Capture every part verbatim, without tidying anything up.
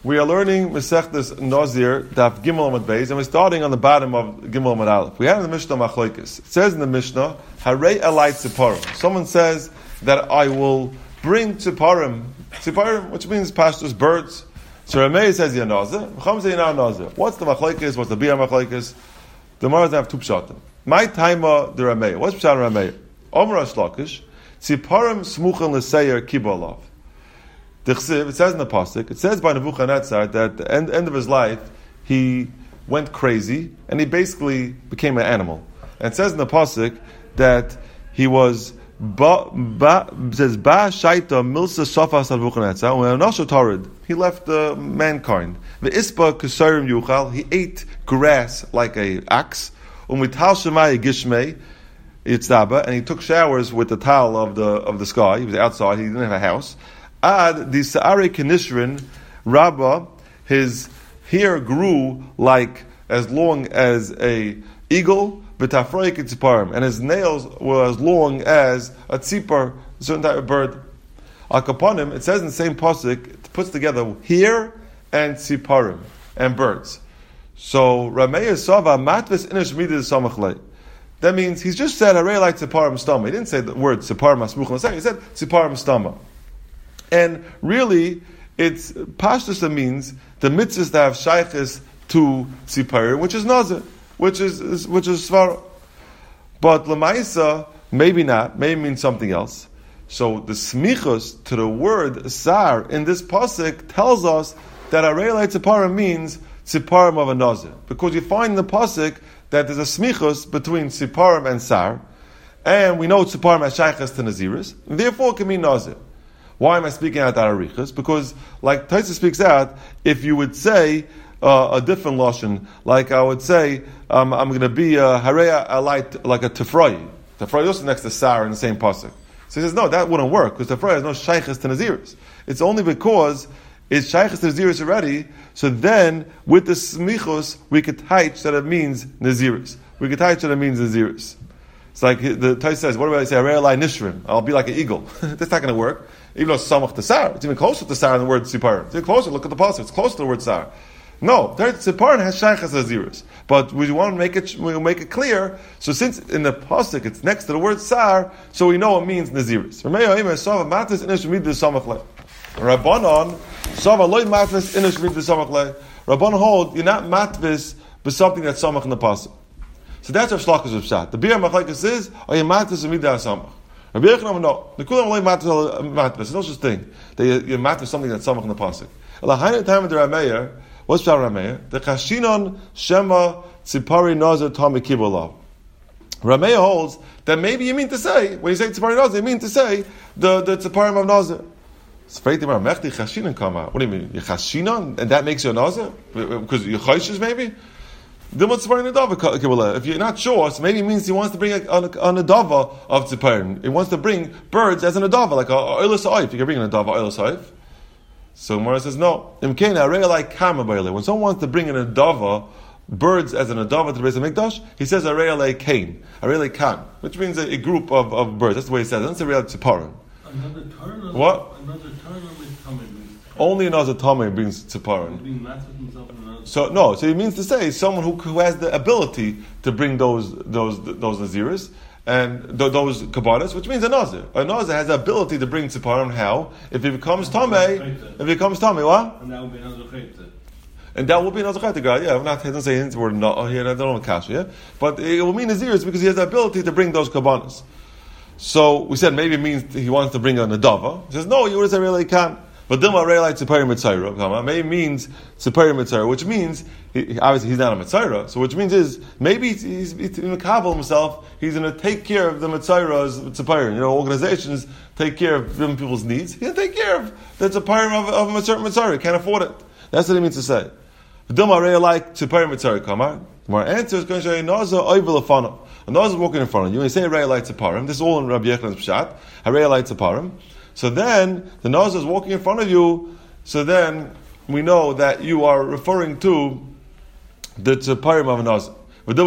We are learning Masechtas Nazir, Daf Gimel Amud Beis, and we're starting on the bottom of Gimel Amud Aleph. We have in the Mishnah Machlokes. It says in the Mishnah, Harei Elai Tziparim. Someone says that I will bring Tziparim, Tziparim, which means pastures, birds. So Rameh says you're Nazir. Chacham says you're not Nazir. What's the Machlokes? What's the Bia Machlokes? The Gemara doesn't have two pshatim. My taima the Rameh. What's pshat Rameh? Omer Ashlakish. Tziparim smuchen l'seyer kibalav. The Chsiv, it says in the pasuk, it says by Nebuchadnezzar that at the end, end of his life he went crazy and he basically became an animal. And it says in the pasuk that he was ba ba it says ba shaita milsa shafas al Nebuchadnezzar when anasho tarid he left uh, mankind. The ispa kusarim yuchal he ate grass like a axe. Umital shemai gishmei yitzaba and he took showers with the towel of the of the sky. He was outside. He didn't have a house. Ad the Sa'ari Kenishrin Rabbah, his hair grew like as long as a eagle, b'tafroik tziparim, and his nails were as long as a tzipar, a certain type of bird. Al kaponim, it says in the same pasuk, it puts together hair and tziparim and birds. So Rameh Sava matvis inish midis samachlei. That means he's just said harei like tziparim stama. He didn't say the word tziparim masmuch l'sei. He said tziparim stama. And really, it's pashtus that means the mitzvahs that have shaykhis to tziparim, which is nazir, which is, is which is svara. But lemaisa, maybe not, maybe means something else. So the smichus to the word sar in this pasuk tells us that arei tziparim means tziparim of a nazir, because you find in the pasuk that there's a smichus between tziparim and sar, and we know tziparim has shaykhis to naziris, and therefore it can mean nazir. Why am I speaking out that arichas? Because, like Taisa speaks out, if you would say uh, a different lashon, like I would say, um, I'm going to be a hareya alait like a tefroi. Tefroi is also next to sar in the same pasuk. So he says, no, that wouldn't work because tefroi has no shaykhis to naziris. It's only because it's shaykhis to naziris already. So then, with the smichos, we could taich that it means naziris. We could taich that it means naziris. It's like the Taisa says, what do I say? Hareya alai nishrim. I'll be like an eagle. That's not going to work. Even though it's samach to sar, it's even closer to sar than the word tziparim. It's even closer. Look at the pasuk; it's closer to the word sar. No, tziparim has shaychas aziris, but we want to make it we make it clear. So since in the pasuk it's next to the word sar, so we know it means naziris. Rabbanon sava loy matvis inish midas samach. Rabbanon hold you're not matvis but something that's samach in the pasuk. So that's our shlachas of pshat. The bia machlekes is are you matvis midas samach. Rabbi Yechon, no. The kulam only matvis. There's no such thing. They you matvis something that's samach in the pasuk. Elahayna time of the Rameir. What's pshat Rameir? The chashinon shema tzipari nazir tami kibolav. Rameir holds that maybe you mean to say when you say tzipari nazir, you mean to say the the tziparim of nazir. It's afraid to mechti chashinon come out. What do you mean? You chashinon and that makes you a nazir because you're chayshes maybe. If you're not sure, so maybe it means he wants to bring a, a, a nadava of tziparim. He wants to bring birds as a nadava, like a oilas ha'if. You can bring a nadava oilas ha'if. So Mara says, no. When someone wants to bring a nadava, birds as a nadava to the Beis HaMikdash, he says arei kain, arei kan, which means a, a group of, of birds. That's the way he says it. That's a real tziparim. What? Another turn Only another Tomei brings tziparim. So no, so he means to say someone who, who has the ability to bring those those those naziris and th- those kabbalas, which means a nazir. A nazir has the ability to bring tziparim. How? If he becomes Tomei, if he becomes Tomei, what? And that will be another chayte. And that will be another chayte. Yeah, I'm not. He doesn't say the word no here. I don't know kasha. Yeah, but it will mean naziris because he has the ability to bring those kabbalas. So we said maybe it means he wants to bring a nadava. He says no, you would say really can't. But Dilma Reilai Tziparim Mitzayra, maybe means Tziparim Mitzayra, which means he, obviously he's not a Mitzayra. So which means is maybe he's, he's, he's in the Kabbal himself. He's going to take care of the Mitzayra's Tziparim. You know, organizations take care of different people's needs. He'll take care of the Tziparim of, of a certain Mitzayra. Can't afford it. That's what he means to say. Dilma Reilai Tziparim Mitzayra. Kamar. My answer is going to say Naza Oivel Afana. A Naza is walking in front of you. And you say Reilai Tziparim. This is all in Rabbi Yechon's Pshat. Reilai Tziparim. So then, the Nazir is walking in front of you, so then we know that you are referring to the Tziparim of a Nazir.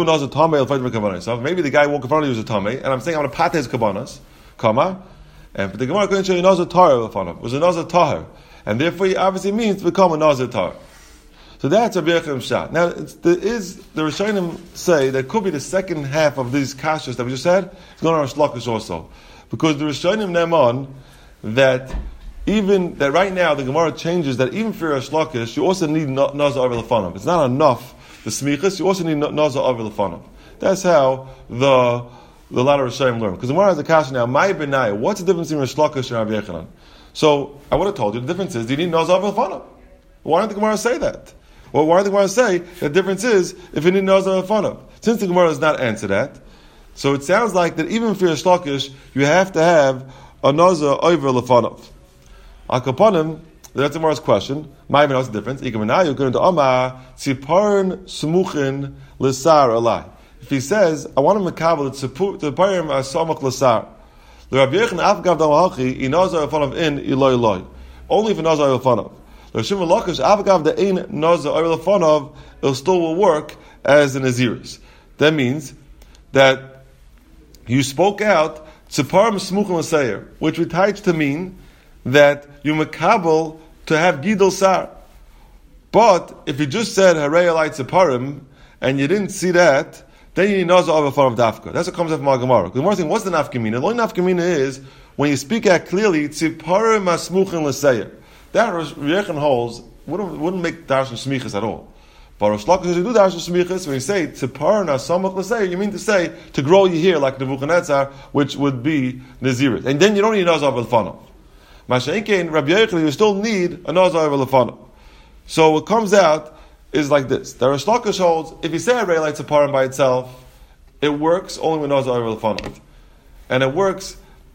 So maybe the guy walking in front of you is a Tamei, and I'm saying I'm going to pat his Kabbanas, comma, and for the Gemara, going to show you Nazir Tahar was a Nazir Tahar. and therefore he obviously means to become a Nazir Tar. So that's Rabbi Yochanan shot. Now, it's, there is, the Rishonim say that could be the second half of these kashas that we just said, it's going on Rish Lakish also. Because the Rishonim name on that even, that right now the Gemara changes that even for Rish Lakish, you also need Nazir over Lefanov. It's not enough, the Smichas, you also need Nazir over Lefanov. That's how the, the lot of Rishonim learn. Because the Gemara has a kasha now, Mai Benai, what's the difference between Rish Lakish and Rabbi Yochanan? So, I would have told you, the difference is, do you need Nazir over Lefanov? Why didn't the Gemara say that? Well, why did the Gemara say the difference is if you need Nazir over Lefanov? Since the Gemara does not answer that, so it sounds like that even for Rish Lakish, you have to have a Nazir over Lefanov. Akaponim, that's the Gemara's question. My even what's the difference? Ikaminayu going to Amar Tziparn Smuchin Lisar Alai. If he says, I want to makabel the Tziparim Asamach Lisar. The Rabbi Yochanan Afgav Damahachi in Nazir Lefanov in Eloi Eloi. Only for Nazir Lefanov. The Shimon Lakish Afgav the Ein Nazir Lefanov, it still will work as an Aziris. That means that you spoke out Tziparim Smuchin Lisar, which we teach to mean that you makabel to have Gidol Sar. But if you just said Harei Alai Tziparim and you didn't see that, then you need Nazir over Lefanov Dafka. That's what comes out from our Gemara. The Gemara saying, what's the nafkamina? The only nafkamina is when you speak out clearly Tziparim Asmuchin L'Seir. That Rosh Yochanan holds wouldn't, wouldn't make darshan smichas at all. But Rosh Lakish you do darshan smichas when you say Tziparim Asamach L'Seir, you mean to say to grow you here like Nebuchadnezzar, which would be Naziris, and then you don't need Nazir over Lefanov. Masha'inkein, Rabbi Yochanan, you still need a Nazir over Lefanov. So what comes out is like this. The Rosh Lakish holds, if you say Harei Alai Tziparim by itself, it works only with Nazir over Lefanov. And it works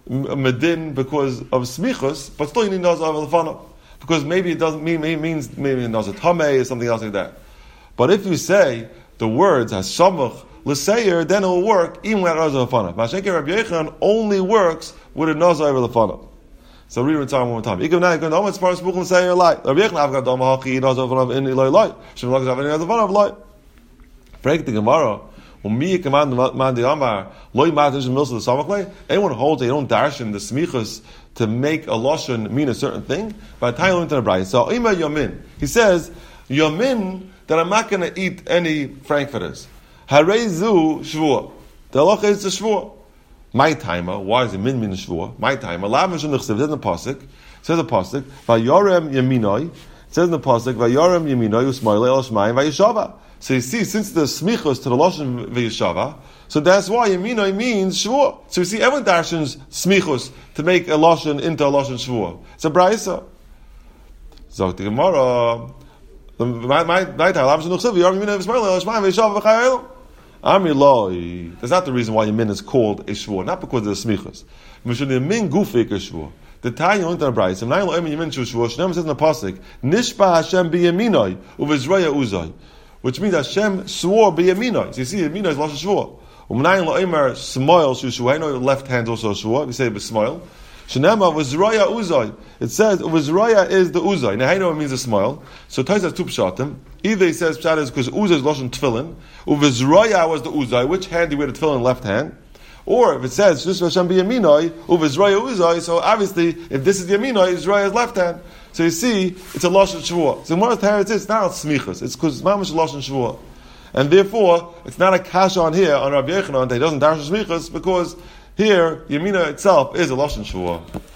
medin because of smichus, but still you need Nazir over Lefanov. Because maybe it doesn't mean, maybe it means maybe Nazir Tameh or something else like that. But if you say the words Hasamach L'Seir, then it will work even with Nazir over Lefanov. Masha'inkein, Rabbi Yochanan only works with a Nazir over Lefanov. So read it one more time. Ikum now, Ikum now, it's part of Smuchim L'Seir Elai. Rabbi Yochanan Avgav Damahachi Nazir Lefanov in Eloi Eloi. Shimon Lakish Avgav Nazir Lefanov Eloi. Break the Gemara. Anyone holds they don't darshan the smichus to make a lashon mean a certain thing, by the time into the brayso. So ima yamin, he says yamin that I'm not going to eat any frankfurters. Harezu shvua. The halacha is the shvua. My timer. Why is it min min shvua? My timer. Lavish in the chsiv. It says in the pasuk. It says in the pasuk. Vayorem yaminoi. It says in the pasuk. Vayorem yaminoi usmoile el shmayim vayishava. So you see, since the smichos to the lashon v'yishava, so that's why yaminoi means shvua. So you see, everyone darshans smichos to make a lashon into a lashon shvua. It's a brayso. Zok the Gemara. My my my time. Lavish nuchsev. Yamin v'smoile el shmayim v'yishava v'chayel. Amiloi. That's not the reason why yamin is called a shvua. Not because of the smichos. Mishun yamin gufik a shvua. The Tanya on the brayso. Nine lo yamin shvua. Shneim says in the pasuk. Nishpa Hashem biyaminoi uvizraya uzay. Which means Hashem swore b'yaminoi. So you see, yaminoi is lashon shvua. U'mnayin lo'emer smoil shushu. I know left hand also shvua. We say b'smoil. Shenema v'zraya uzay. It says v'zraya is the uzay. Now I know it means a smoil. So Tais has two pshatim. Either he says pshat is because uzay is lashon tefillin. Uv'zraya was the uzay. Which hand do you wear the tefillin? Left hand. Or if it says just Hashem b'yaminoi uv'zraya uzay. So obviously, if this is yaminoi, Zraya is left hand. So you see, it's a lashon shvua. So Gemara's teretz is not smichus. It's because it's mamash lashon shvua, and therefore it's not a kasha on here on Rabbi Yochanan that he doesn't dash smichus because here yamina itself is a lashon shvua.